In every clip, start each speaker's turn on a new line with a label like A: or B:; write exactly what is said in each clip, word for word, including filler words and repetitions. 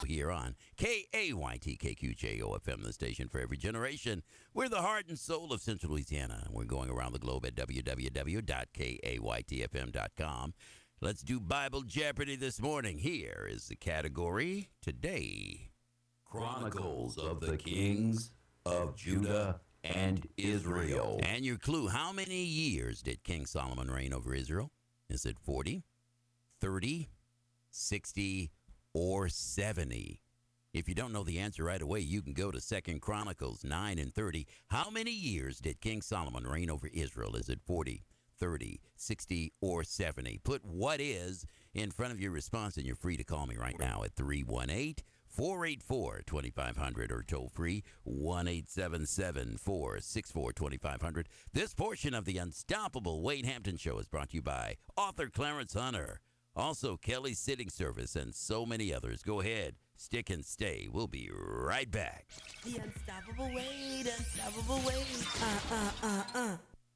A: here on K A Y T K Q J O F M, the station for every generation. We're the heart and soul of Central Louisiana. We're going around the globe at w w w dot k a y t f m dot com. Let's do Bible Jeopardy this morning. Here is the category today.
B: Chronicles of the Kings of Judah and Israel.
A: And your clue, how many years did King Solomon reign over Israel? Is it forty, thirty, sixty, or seventy? If you don't know the answer right away, you can go to Second Chronicles nine and thirty. How many years did King Solomon reign over Israel? Is it forty, thirty, sixty, or seventy? Put what is in front of your response, and you're free to call me right now at three one eight, four eight four, two five zero zero or toll free one eight seven seven, four six four, two five zero zero. This portion of the Unstoppable Wade Hampton Show is brought to you by author Clarence Hunter, also Kelly's Sitting Service, and so many others. Go ahead, stick and stay. We'll be right back.
C: The Unstoppable Wade, Unstoppable Wade. Uh, uh, uh, uh.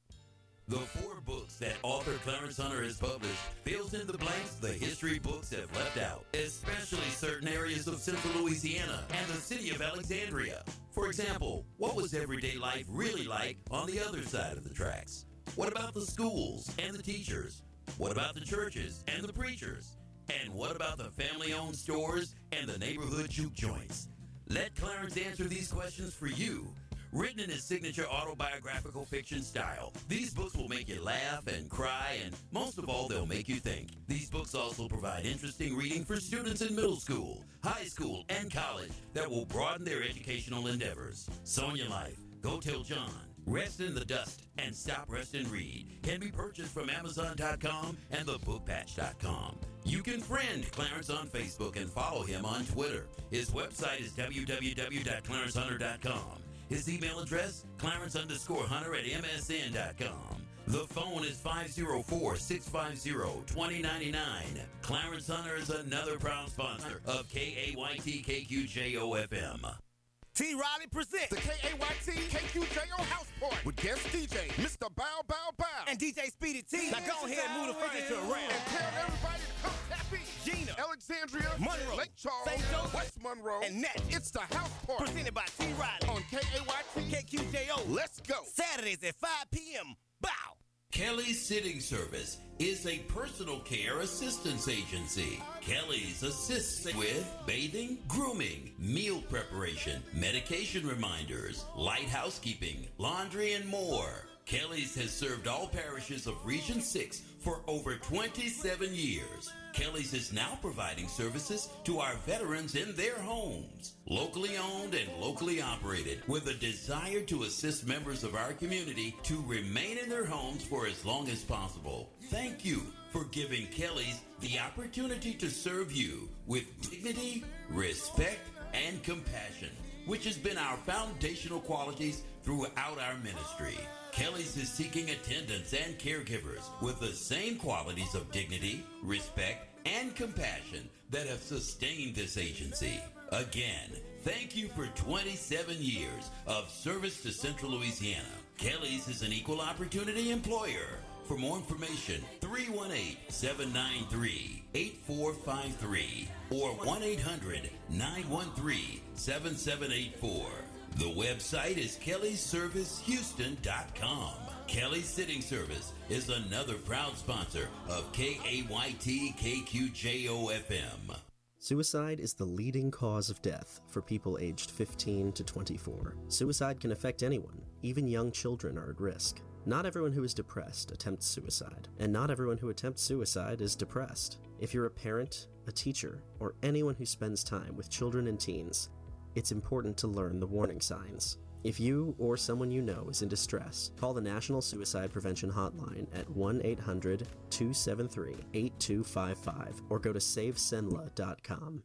A: The four books that author Clarence Hunter has published fills in the blanks the history books have left out, especially certain areas of Central Louisiana and the city of Alexandria. For example, what was everyday life really like on the other side of the tracks? What about the schools and the teachers? What about the churches and the preachers? And what about the family-owned stores and the neighborhood juke joints? Let Clarence answer these questions for you. Written in his signature autobiographical fiction style, these books will make you laugh and cry, and most of all, they'll make you think. These books also provide interesting reading for students in middle school, high school, and college that will broaden their educational endeavors. Sonia Life, Go Tell John, Rest in the Dust, and Stop, Rest, and Read can be purchased from amazon dot com and the book patch dot com. You can friend Clarence on Facebook and follow him on Twitter. His website is w w w dot clarence hunter dot com. His email address, clarence underscore hunter at m s n dot com. The phone is five oh four, six five zero, two oh nine nine. Clarence Hunter is another proud sponsor of K A Y T K Q J O F M.
D: T. Riley presents
E: the K A Y T K Q J O House Party with guest D J Mister Bow Bow Bow
D: and D J Speedy T. Now go ahead and move the furniture around
E: and tell everybody to come tap in.
D: Gina,
E: Alexandria,
D: Monroe,
E: Lake Charles,
D: Saint Joseph,
E: West Monroe,
D: and Nat.
E: It's the House Party
D: presented by T. Riley
E: on K A Y T
D: K Q J O.
E: Let's go.
D: Saturdays at five p.m. Bow.
A: Kelly's Sitting Service is a personal care assistance agency. Kelly's assists with bathing, grooming, meal preparation, medication reminders, light housekeeping, laundry, and more. Kelly's has served all parishes of Region six for over twenty-seven years. Kelly's is now providing services to our veterans in their homes. Locally owned and locally operated, with a desire to assist members of our community to remain in their homes for as long as possible. Thank you for giving Kelly's the opportunity to serve you with dignity, respect, and compassion, which has been our foundational qualities throughout our ministry. Kelly's is seeking attendants and caregivers with the same qualities of dignity, respect, and compassion that have sustained this agency. Again, thank you for twenty-seven years of service to Central Louisiana. Kelly's is an equal opportunity employer. For more information, three one eight, seven nine three, eight four five three or one eight hundred, nine one three, seven seven eight four. The website is kellys service houston dot com. Kelly's Sitting Service is another proud sponsor of K A Y T K Q J O F M.
F: Suicide is the leading cause of death for people aged fifteen to twenty-four. Suicide can affect anyone. Even young children are at risk. Not everyone who is depressed attempts suicide, and not everyone who attempts suicide is depressed. If you're a parent, a teacher, or anyone who spends time with children and teens, it's important to learn the warning signs. If you or someone you know is in distress, call the National Suicide Prevention Hotline at one eight hundred, two seven three, eight two five five or go to save senla dot com.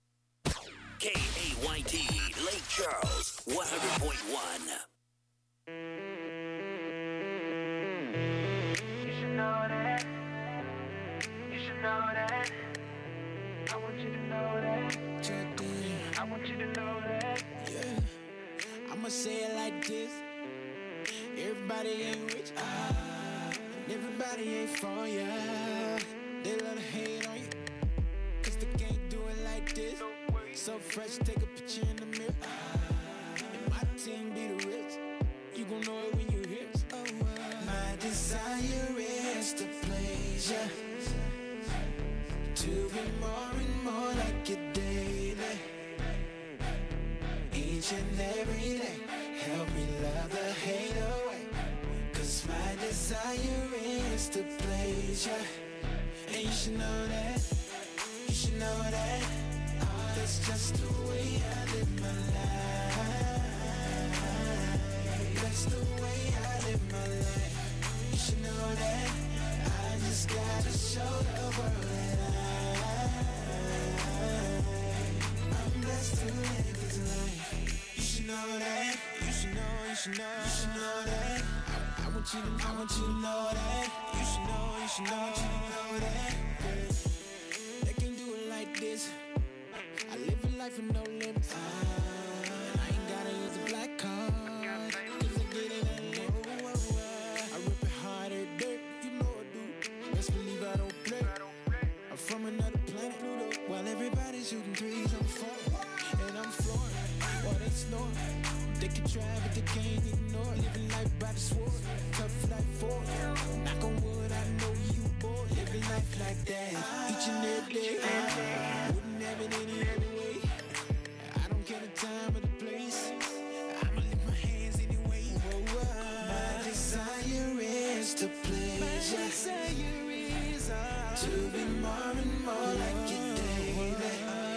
A: K A Y T, Lake Charles, one hundred point one.
G: You should know that. You should know that. I want you to know that. I want you to know that.
H: Yeah. I'ma say it like this. Everybody ain't rich, ah, and everybody ain't for ya. They love to hate on you, cause they can't do it like this. So fresh Just take a picture in the mirror. And my team be the rich. You gon' know it when you hear it. Oh, uh, my desire is to please ya, to be more and more like you daily, each and every day. Help me love the hate away, 'cause my desire is to please ya. And you should know that, you should know that. That's just the way I live my life. That's the way I live my life. You should know that. I just gotta show the world that I, I'm blessed to live this life. You should know that. You should know, you should know, you should know that. I, I want you to, I want you to know that. You should know, you should know, you should know that. Yeah. They can't do it like this. I live a life with no limits. Uh, and I ain't gotta use a black card, 'cause I get it on low. I rip it hard at dirt, you know I do. Best believe I don't play. I'm from another planet, while everybody's shooting threes, I'm falling, and I'm flooring. While they snore, they can try but they can't ignore. Living life by the sword, tough life for it. Knock on wood, I know you bored. Living life like that, each and every day. I wouldn't have it any other way. I don't care the time or the place. I'ma lift my hands anyway. Whoa, whoa. My desire is to please ya, to be more and more like you daily,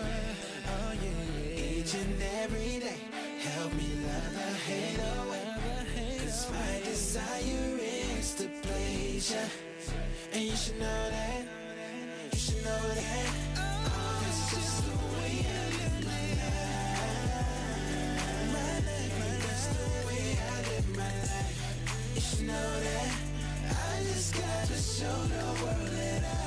H: each and every day. Help me love the hate away, 'cause my desire is to please ya. And you should know that, you should know that. That's just the way I live my life. My life, my that's the way I live my life. You should know that. I just gotta show the world that I,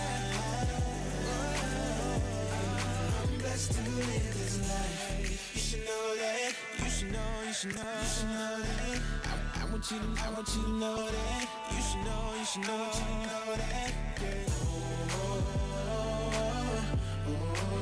H: I'm blessed to live this life. You should know that. You should know, you should know, you should know that. I, I want you to, I want you to know that. You should know, you should know, you should know that. Yeah. Oh, oh, oh, oh,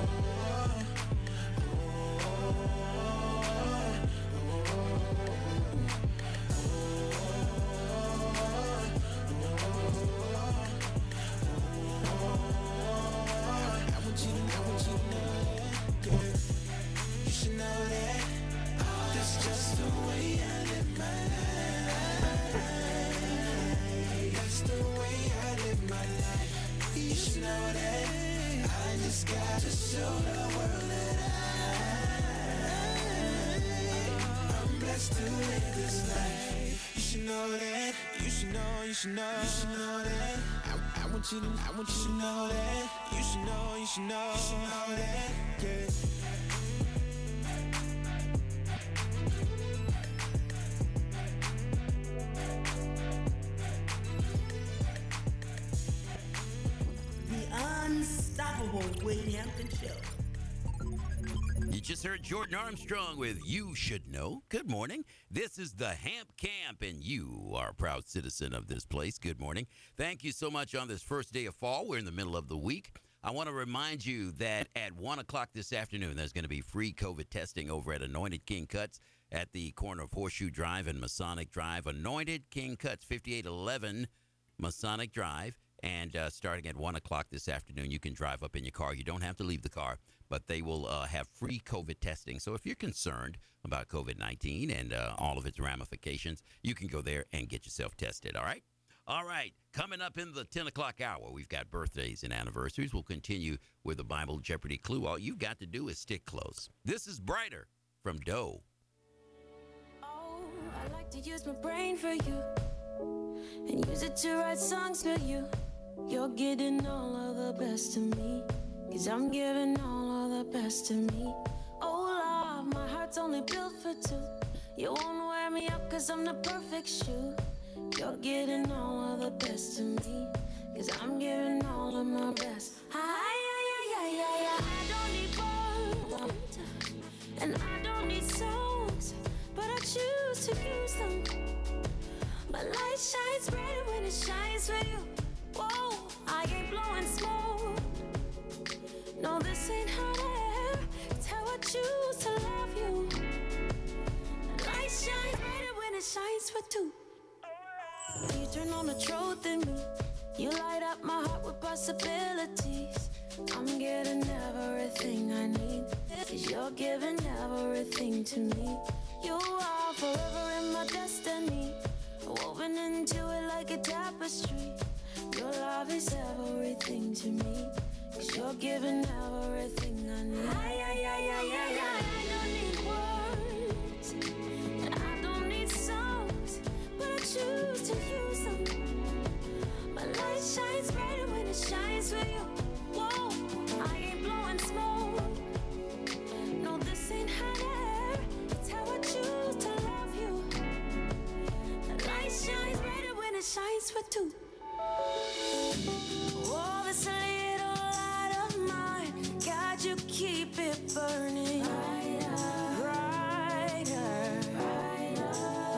H: I want you to, I want you to know that. Yeah. You should know that. That's just the way I live my life. That's the way I live my life. You should know that. I just gotta show the world that I, I'm blessed to live this life. You should know that. You should know, you should know, you should know that. I, I want you to, I want you to know that. You should know, you should know, you should know that. Yeah.
C: Unstoppable Wade Hampton Show.
A: You just heard Jordan Armstrong with You Should Know. Good morning. This is the Hamp Camp, and you are a proud citizen of this place. Good morning. Thank you so much on this first day of fall. We're in the middle of the week. I want to remind you that at one o'clock this afternoon, there's going to be free COVID testing over at Anointed King Cuts at the corner of Horseshoe Drive and Masonic Drive. Anointed King Cuts, fifty-eight eleven Masonic Drive. And uh, starting at one o'clock this afternoon, you can drive up in your car. You don't have to leave the car, but they will uh, have free COVID testing. So if you're concerned about COVID nineteen and uh, all of its ramifications, you can go there and get yourself tested, all right? All right, coming up in the ten o'clock hour, we've got birthdays and anniversaries. We'll continue with the Bible Jeopardy clue. All you've got to do is stick close. This is Brighter from Doe.
I: Oh, I like to use my brain for you and use it to write songs for you. You're getting all of the best of me, 'cause I'm giving all of the best of me. Oh, love, my heart's only built for two. You won't wear me out 'cause I'm the perfect shoe. You're getting all of the best of me, 'cause I'm giving all of my best. I, I, I, I, I, I don't need gold, and I don't need songs, but I choose to use them. My light shines brighter when it shines for you. Whoa, I ain't blowing smoke. No, this ain't hot air. It's how I choose to love you. The light shines brighter when it shines for two. You turn on the truth in me. You light up my heart with possibilities. I'm getting everything I need, 'cause you're giving everything to me. You are forever in my destiny, woven into it like a tapestry. Your love is everything to me, 'cause you're giving everything I need. I, I, I, I, I, I, I don't need words, and I don't need songs, but I choose to use them. My light shines brighter when it shines for you. Whoa, I ain't blowing smoke. No, this ain't hot air. It's how I choose to love you. The light shines brighter when it shines for two. Oh, this little light of mine, God, you keep it burning brighter, brighter, brighter.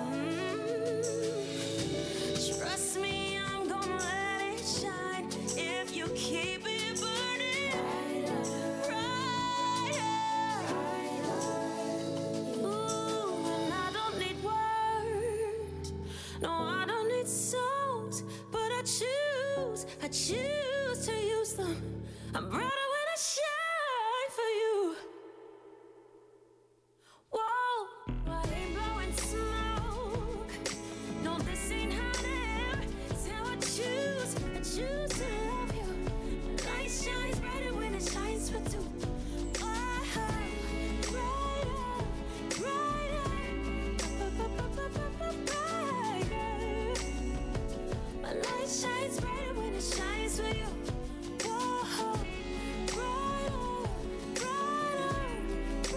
I: Mm. Trust me, I'm gonna let it shine if you keep it burning brighter, brighter. Ooh, and I don't need words, no, I don't need songs, but I choose, I choose to use them. I'm brighter when I shine for you. Whoa, I ain't blowing smoke. No, this ain't hot air. It's how I choose, I choose to love you. Light shines brighter when it shines for two. Oh, brighter, brighter, brighter. My light shines brighter when it shines for you. Whoa, brighter, brighter,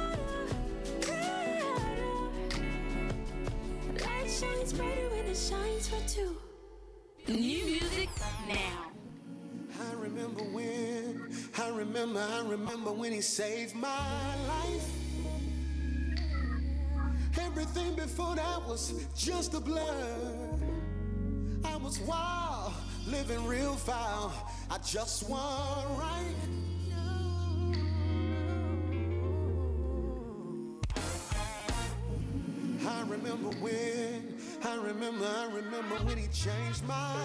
I: brighter, brighter. Light shines brighter when it shines for two.
J: New music now.
H: I remember when, I remember, I remember when he saved my life. Everything before that was just a blur. I was wild, living real foul. I just want right. I remember when, I remember, I remember when he changed my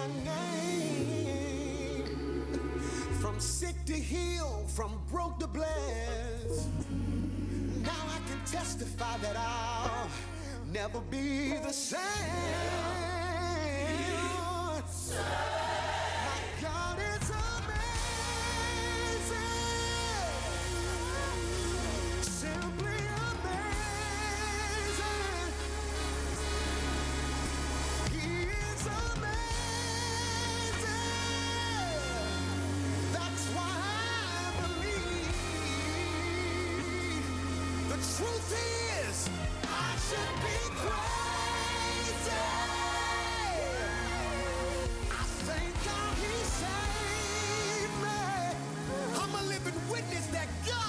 H: name. From sick to heal, from broke to blessed. Now I can testify that I'll never be the same. My God is amazing, simply amazing. He is amazing. That's why I believe. The truth is, I should be crazy. I thank God he saved me. I'm a living witness that God